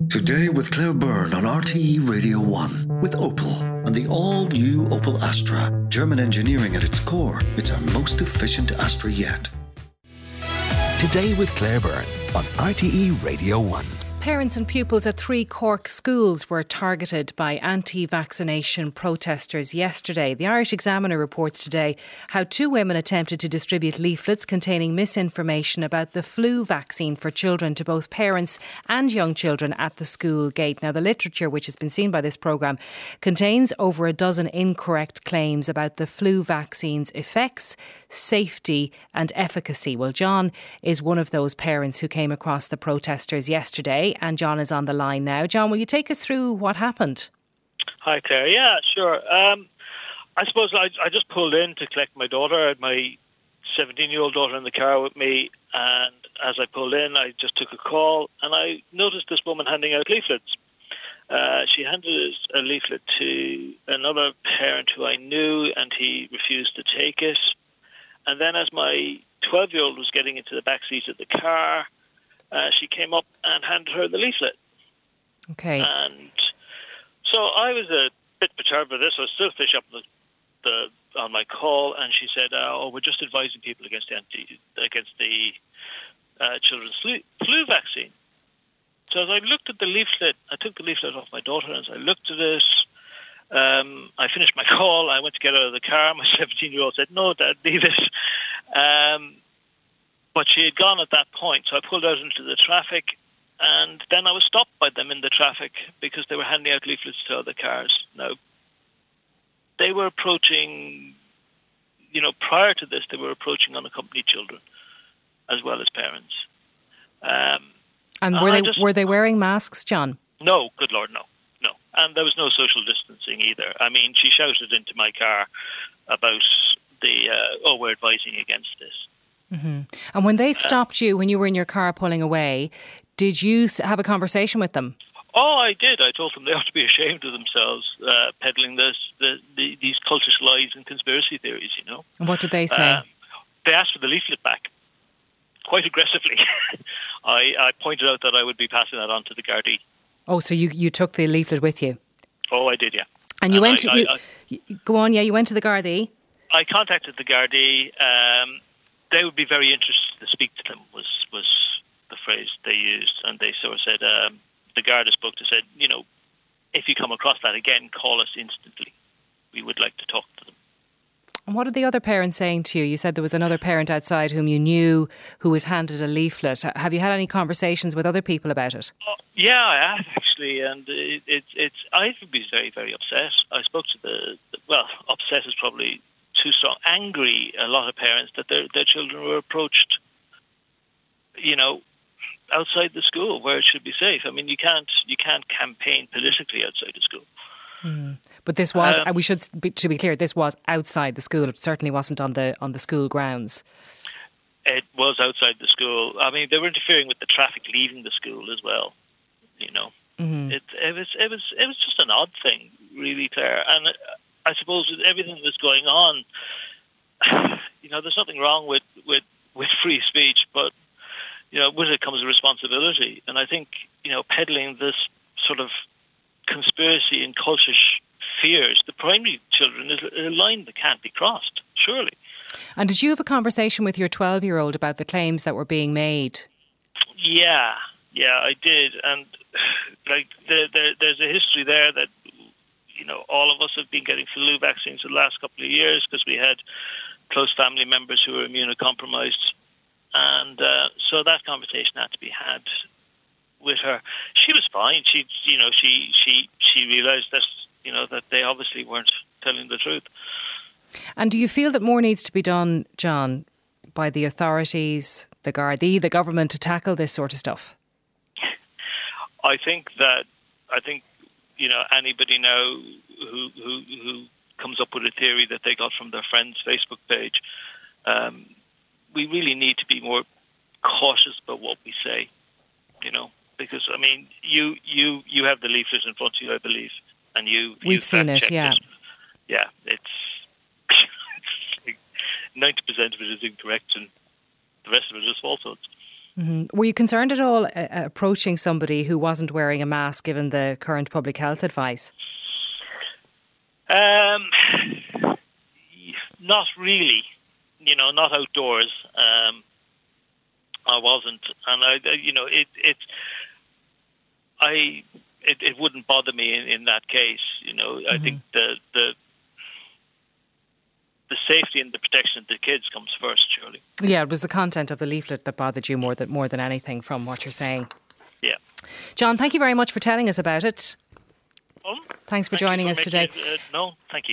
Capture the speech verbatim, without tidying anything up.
Today with Claire Byrne on R T E Radio one with Opel and the all-new Opel Astra. German engineering at its core. It's our most efficient Astra yet. Today with Claire Byrne on R T E Radio one. Parents and pupils at three Cork schools were targeted by anti-vaccination protesters yesterday. The Irish Examiner reports today how two women attempted to distribute leaflets containing misinformation about the flu vaccine for children to both parents and young children at the school gate. Now, the literature, which has been seen by this programme, contains over a dozen incorrect claims about the flu vaccine's effects, safety and efficacy. Well, John is one of those parents who came across the protesters yesterday, and John is on the line now. John, will you take us through what happened? Hi, Claire. Yeah, sure. Um, I suppose I, I just pulled in to collect my daughter. I had my seventeen-year-old daughter in the car with me, and as I pulled in, I just took a call, and I noticed this woman handing out leaflets. Uh, she handed a leaflet to another parent who I knew, and he refused to take it. And then as my twelve-year-old was getting into the back seat of the car, uh, she came up and handed her the leaflet. Okay. And so I was a bit perturbed by this. I was still fish up the, the, on my call, and she said, oh, we're just advising people against the, anti, against the uh, children's flu, flu vaccine. So as I looked at the leaflet, I took the leaflet off my daughter, and as I looked at it, Um, I finished my call. I went to get out of the car. My seventeen-year-old said, no, Dad, leave it. Um, but she had gone at that point, so I pulled out into the traffic, and then I was stopped by them in the traffic because they were handing out leaflets to other cars. Now, they were approaching, you know, prior to this, they were approaching unaccompanied children as well as parents. Um, and were and they just, were they wearing masks, John? No, good Lord, no. No, and there was no social distancing either. I mean, she shouted into my car about the, uh, oh, we're advising against this. Mm-hmm. And when they stopped uh, you, when you were in your car pulling away, did you have a conversation with them? Oh, I did. I told them they ought to be ashamed of themselves, uh, peddling this, the, the, these cultish lies and conspiracy theories, you know. And what did they say? Um, they asked for the leaflet back, quite aggressively. I, I pointed out that I would be passing that on to the Gardaí. Oh, so you, you took the leaflet with you? Oh, I did, yeah. And you and went I, to... You, I, you, go on, yeah, you went to the Gardaí? I contacted the Gardaí. Um, they would be very interested to speak to them, was, was the phrase they used. And they sort of said, um, the Garda spoke to said, you know, if you come across that again, call us instantly. We would like to talk to them. And what are the other parents saying to you? You said there was another parent outside whom you knew who was handed a leaflet. Have you had any conversations with other people about it? Oh, yeah, I have actually, and it, it, it's I would be very, very upset. I spoke to the, the well, upset is probably too strong. Angry, a lot of parents that their their children were approached, you know, outside the school where it should be safe. I mean, you can't you can't campaign politically outside the school. Mm. But this was, um, we should be, to be clear, this was outside the school. It certainly wasn't on the on the school grounds. It was outside the school. I mean, they were interfering with the traffic leaving the school as well. You know, mm-hmm. it, it was it was it was just an odd thing, really, Claire. And I suppose with everything that's going on, you know, there's nothing wrong with with, with free speech, but you know, with it comes a responsibility. And I think, you know, peddling this sort of conspiracy and cultish fears, the primary children, is a line that can't be crossed, surely. And did you have a conversation with your twelve-year-old about the claims that were being made? Yeah, yeah, I did. And, like, there, there, there's a history there that, you know, all of us have been getting flu vaccines for the last couple of years because we had close family members who were immunocompromised. And uh, so that conversation had to be had with her. She was fine. She, you know, she she she realised that, you know, that they obviously weren't telling the truth. And do you feel that more needs to be done, John, by the authorities, the Gardaí, the government, to tackle this sort of stuff? I think that I think you know anybody now who who who comes up with a theory that they got from their friend's Facebook page, um, we really need to be more cautious about what we say. You know. Because, I mean, you, you, you have the leaflet in front of you, I believe, and you... We've seen it, yeah. It. Yeah, it's... it's like ninety percent of it is incorrect and the rest of it is falsehoods. Mm-hmm. Were you concerned at all uh, approaching somebody who wasn't wearing a mask, given the current public health advice? Um, not really. You know, not outdoors. Um, I wasn't, and I, you know, it, it, I, it, it wouldn't bother me in, in that case. You know, mm-hmm. I think the the. The safety and the protection of the kids comes first, surely. Yeah, it was the content of the leaflet that bothered you more than more than anything, from what you're saying. Yeah. John, thank you very much for telling us about it. Um, Thanks for thank joining for us today. It, uh, no, thank you.